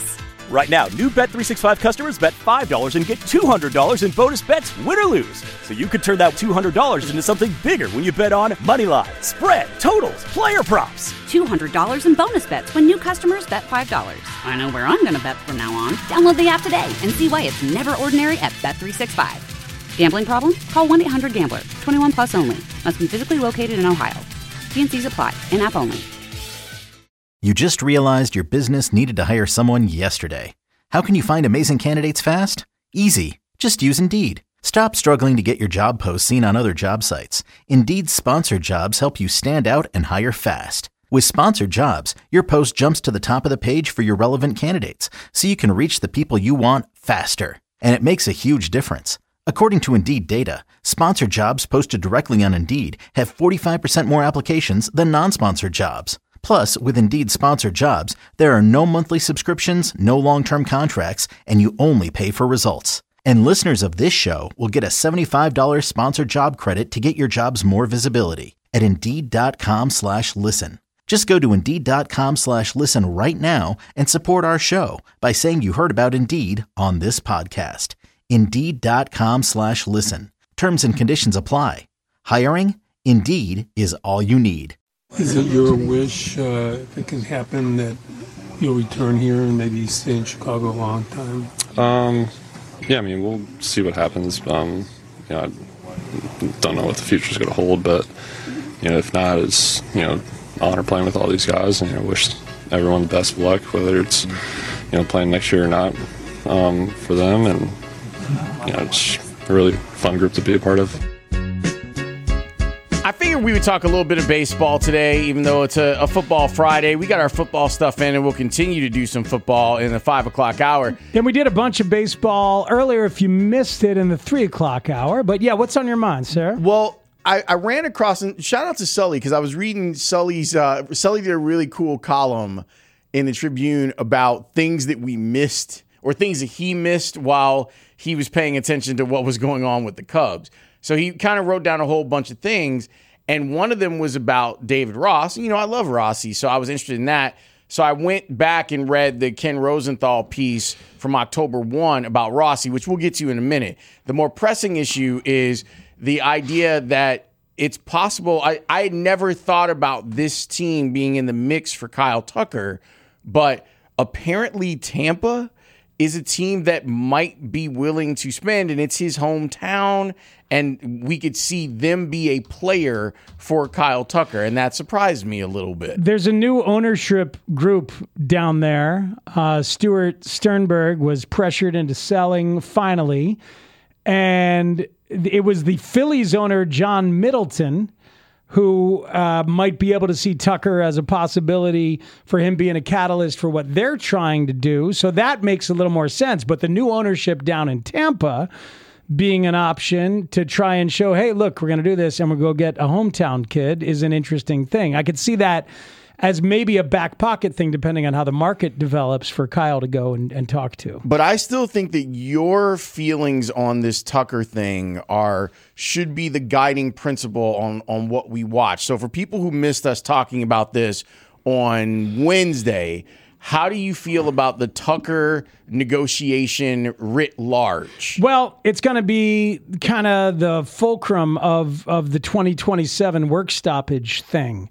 Right now, new Bet three sixty-five customers bet five dollars and get two hundred dollars in bonus bets, win or lose. So you could turn that two hundred dollars into something bigger when you bet on money line, spread, totals, player props. two hundred dollars in bonus bets when new customers bet five dollars. I know where I'm going to bet from now on. Download the app today and see why it's never ordinary at Bet three sixty-five. Gambling problem? Call one eight hundred gambler. twenty-one plus only. Must be physically located in Ohio. T and C's apply. In-app only. You just realized your business needed to hire someone yesterday. How can you find amazing candidates fast? Easy. Just use Indeed. Stop struggling to get your job posts seen on other job sites. Indeed's sponsored jobs help you stand out and hire fast. With sponsored jobs, your post jumps to the top of the page for your relevant candidates, so you can reach the people you want faster. And it makes a huge difference. According to Indeed data, sponsored jobs posted directly on Indeed have forty-five percent more applications than non-sponsored jobs. Plus, with Indeed sponsored jobs, there are no monthly subscriptions, no long-term contracts, and you only pay for results. And listeners of this show will get a seventy-five dollars sponsored job credit to get your jobs more visibility at Indeed.com slash listen. Just go to Indeed.com slash listen right now and support our show by saying you heard about Indeed on this podcast. Indeed.com slash listen. Terms and conditions apply. Hiring? Indeed is all you need. Is it your wish, uh, if it can happen, that you'll return here and maybe stay in Chicago a long time? Um, yeah, I mean, we'll see what happens. Um, you know, I don't know what the future's going to hold, but, you know, if not, it's, you know, honor playing with all these guys, and, you know, wish everyone the best of luck, whether it's, you know, playing next year or not, um, for them, and, you know, it's a really fun group to be a part of. I figured we would talk a little bit of baseball today, even though it's a, a football Friday. We got our football stuff in, and we'll continue to do some football in the five o'clock hour. And we did a bunch of baseball earlier if you missed it in the three o'clock hour. But yeah, what's on your mind, sir? Well, I, I ran across, and shout out to Sully, because I was reading Sully's, uh, Sully did a really cool column in the Tribune about things that we missed, or things that he missed while he was paying attention to what was going on with the Cubs. So he kind of wrote down a whole bunch of things, and one of them was about David Ross. You know, I love Rossi, so I was interested in that. So I went back and read the Ken Rosenthal piece from October first about Rossi, which we'll get to in a minute. The more pressing issue is the idea that it's possible. I, I had never thought about this team being in the mix for Kyle Tucker, but apparently Tampa is a team that might be willing to spend, and it's his hometown, and we could see them be a player for Kyle Tucker, and that surprised me a little bit. There's a new ownership group down there. Uh, Stuart Sternberg was pressured into selling finally, and it was the Phillies owner, John Middleton, who uh, might be able to see Tucker as a possibility for him being a catalyst for what they're trying to do. So that makes a little more sense. But the new ownership down in Tampa being an option to try and show, hey, look, we're going to do this and we'll go get a hometown kid is an interesting thing. I could see that as maybe a back pocket thing, depending on how the market develops for Kyle to go and, and talk to. But I still think that your feelings on this Tucker thing are should be the guiding principle on, on what we watch. So for people who missed us talking about this on Wednesday, how do you feel about the Tucker negotiation writ large? Well, it's going to be kind of the fulcrum of, of the twenty twenty-seven work stoppage thing.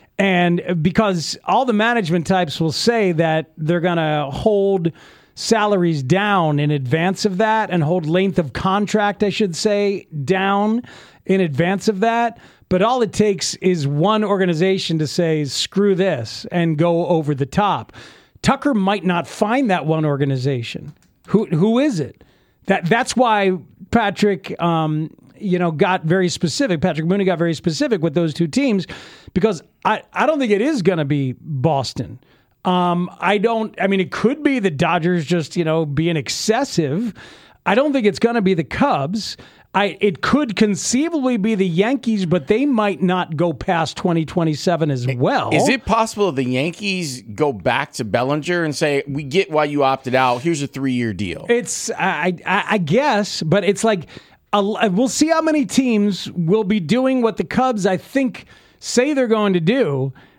And because all the management types will say that they're going to hold salaries down in advance of that and hold length of contract, I should say, down in advance of that. But all it takes is one organization to say, screw this, and go over the top. Tucker might not find that one organization. Who Who is it? That That's why Patrick... Um, you know, got very specific. Patrick Mooney got very specific with those two teams because I, I don't think it is going to be Boston. Um, I don't, I mean, it could be the Dodgers just, you know, being excessive. I don't think it's going to be the Cubs. I, it could conceivably be the Yankees, but they might not go past twenty twenty-seven as well. Is it possible the Yankees go back to Bellinger and say, we get why you opted out. Here's a three-year deal. It's, I, I, I guess, but it's like, we'll see how many teams will be doing what the Cubs, I think, say they're going to do,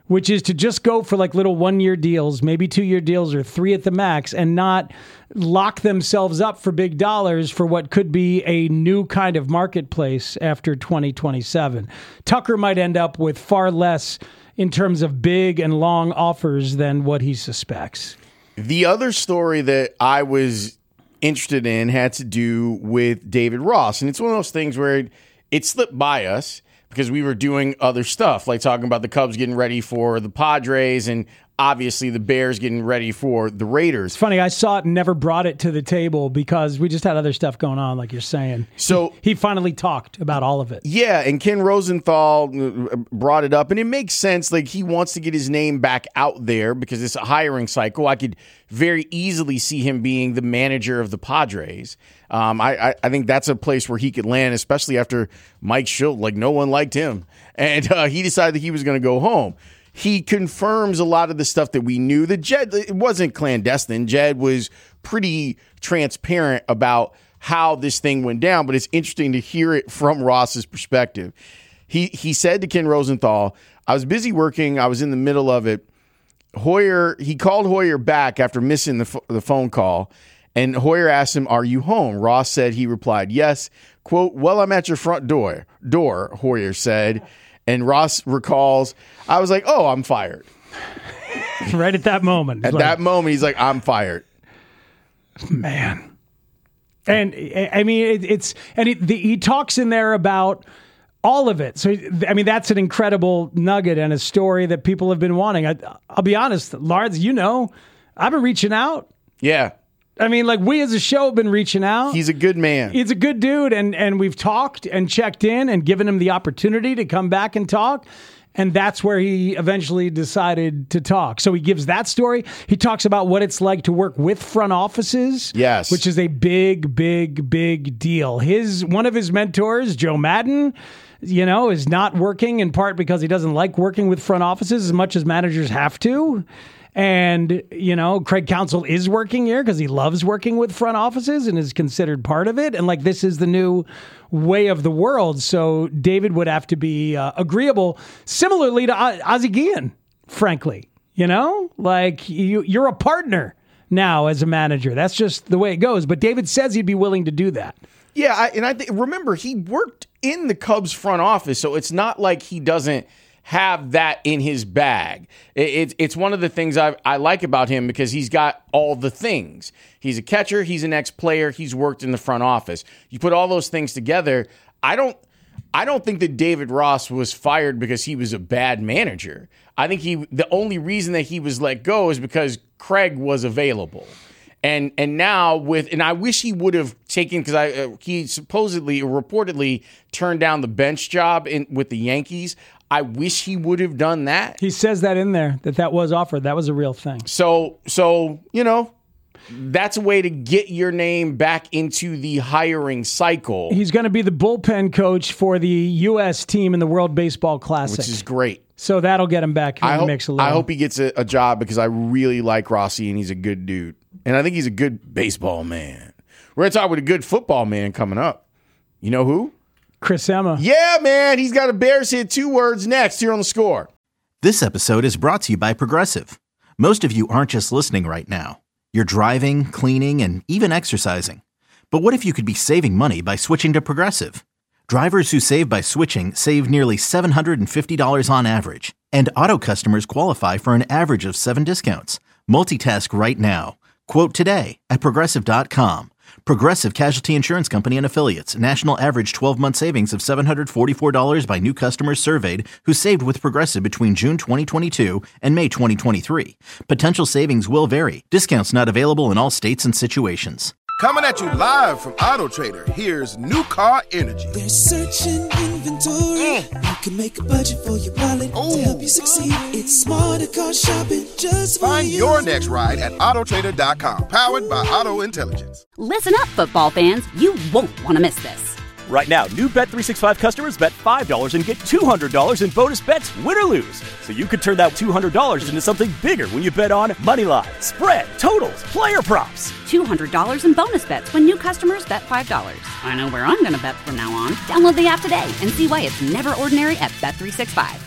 which is to just go for like little one-year deals, maybe two-year deals or three at the max, and not lock themselves up for big dollars for what could be a new kind of marketplace after twenty twenty-seven. Tucker might end up with far less in terms of big and long offers than what he suspects. The other story that I was interested in had to do with David Ross, and it's one of those things where it, it slipped by us because we were doing other stuff, like talking about the Cubs getting ready for the Padres and obviously the Bears getting ready for the Raiders. It's funny, I saw it and never brought it to the table because we just had other stuff going on, like you're saying. So he, he finally talked about all of it. Yeah, and Ken Rosenthal brought it up, and it makes sense. Like, he wants to get his name back out there because it's a hiring cycle. I could very easily see him being the manager of the Padres. Um, I, I, I think that's a place where he could land, especially after Mike Shildt. Like, no one liked him, and uh, he decided that he was going to go home. He confirms a lot of the stuff that we knew. That Jed, it wasn't clandestine. Jed was pretty transparent about how this thing went down, but it's interesting to hear it from Ross's perspective. He he said to Ken Rosenthal, I was busy working. I was in the middle of it. Hoyer, he called Hoyer back after missing the, the phone call, and Hoyer asked him, are you home? Ross said he replied, yes. Quote, well, I'm at your front door, door, Hoyer said. And Ross recalls, I was like, oh, I'm fired. Right at that moment. At like, that moment, he's like, I'm fired. Man. And I mean, it, it's, and it, the, he talks in there about all of it. So, I mean, that's an incredible nugget and a story that people have been wanting. I, I'll be honest, Lars, you know, I've been reaching out. Yeah. I mean, like, we as a show have been reaching out. He's a good man. He's a good dude, and and we've talked and checked in and given him the opportunity to come back and talk, and that's where he eventually decided to talk. So he gives that story. He talks about what it's like to work with front offices, yes, which is a big, big, big deal. His one of his mentors, Joe Madden, you know, is not working in part because he doesn't like working with front offices as much as managers have to. And, you know, Craig Counsell is working here because he loves working with front offices and is considered part of it. And like, this is the new way of the world. So David would have to be uh, agreeable, similarly to o- Ozzie Guillen, frankly. You know, like you, you're a partner now as a manager. That's just the way it goes. But David says he'd be willing to do that. Yeah. I, and I th- remember he worked in the Cubs front office. So it's not like he doesn't have that in his bag. It, it, it's one of the things I, I like about him because he's got all the things. He's a catcher. He's an ex-player. He's worked in the front office. You put all those things together. I don't I don't think that David Ross was fired because he was a bad manager. I think he the only reason that he was let go is because Craig was available. And and now with and I wish he would have taken because I uh, he supposedly or reportedly turned down the bench job in with the Yankees. I wish he would have done that. He says that in there, that that was offered. That was a real thing. So, so you know, that's a way to get your name back into the hiring cycle. He's going to be the bullpen coach for the U S team in the World Baseball Classic. Which is great. So that'll get him back in I the hope, mix a little. I hope he gets a, a job because I really like Rossi and he's a good dude. And I think he's a good baseball man. We're going to talk with a good football man coming up. You know who? Chris Emma. Yeah, man. He's got a Bears hit two words next here on The Score. This episode is brought to you by Progressive. Most of you aren't just listening right now. You're driving, cleaning, and even exercising. But what if you could be saving money by switching to Progressive? Drivers who save by switching save nearly seven hundred fifty dollars on average. And auto customers qualify for an average of seven discounts. Multitask right now. Quote today at Progressive dot com. Progressive Casualty Insurance Company and Affiliates. National average twelve-month savings of seven hundred forty-four dollars by new customers surveyed who saved with Progressive between June twenty twenty-two and May twenty twenty-three. Potential savings will vary. Discounts not available in all states and situations. Coming at you live from Auto Trader, here's New Car Energy. They're searching inventory. You can make a budget for your wallet to help you succeed. It's smarter car shopping just for Find you. your next ride at auto trader dot com. Powered by Auto Intelligence. Listen up, football fans. You won't want to miss this. Right now, new Bet three sixty-five customers bet five dollars and get two hundred dollars in bonus bets, win or lose. So you could turn that two hundred dollars into something bigger when you bet on money line, spread, totals, player props. two hundred dollars in bonus bets when new customers bet five dollars. I know where I'm going to bet from now on. Download the app today and see why it's never ordinary at Bet three sixty-five.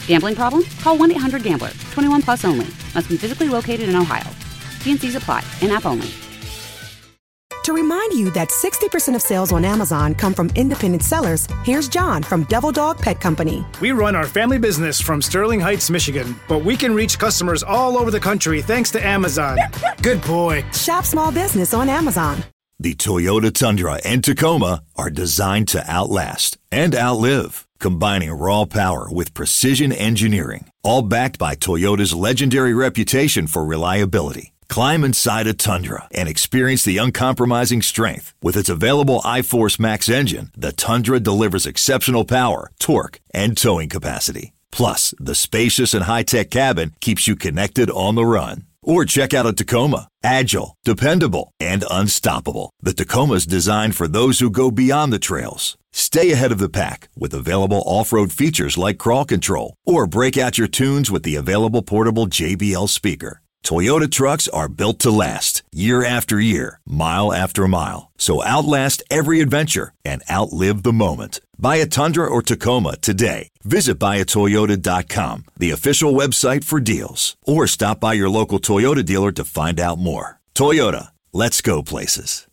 Gambling problem? Call one eight hundred gambler. twenty-one plus only. Must be physically located in Ohio. T and C's apply. In-app only. To remind you that sixty percent of sales on Amazon come from independent sellers, here's John from Devil Dog Pet Company. We run our family business from Sterling Heights, Michigan, but we can reach customers all over the country thanks to Amazon. Good boy. Shop small business on Amazon. The Toyota Tundra and Tacoma are designed to outlast and outlive, combining raw power with precision engineering, all backed by Toyota's legendary reputation for reliability. Climb inside a Tundra and experience the uncompromising strength. With its available iForce Max engine, the Tundra delivers exceptional power, torque, and towing capacity. Plus, the spacious and high-tech cabin keeps you connected on the run. Or check out a Tacoma. Agile, dependable, and unstoppable. The Tacoma's designed for those who go beyond the trails. Stay ahead of the pack with available off-road features like crawl control. Or break out your tunes with the available portable J B L speaker. Toyota trucks are built to last, year after year, mile after mile. So outlast every adventure and outlive the moment. Buy a Tundra or Tacoma today. Visit buy a toyota dot com, the official website for deals. Or stop by your local Toyota dealer to find out more. Toyota, let's go places.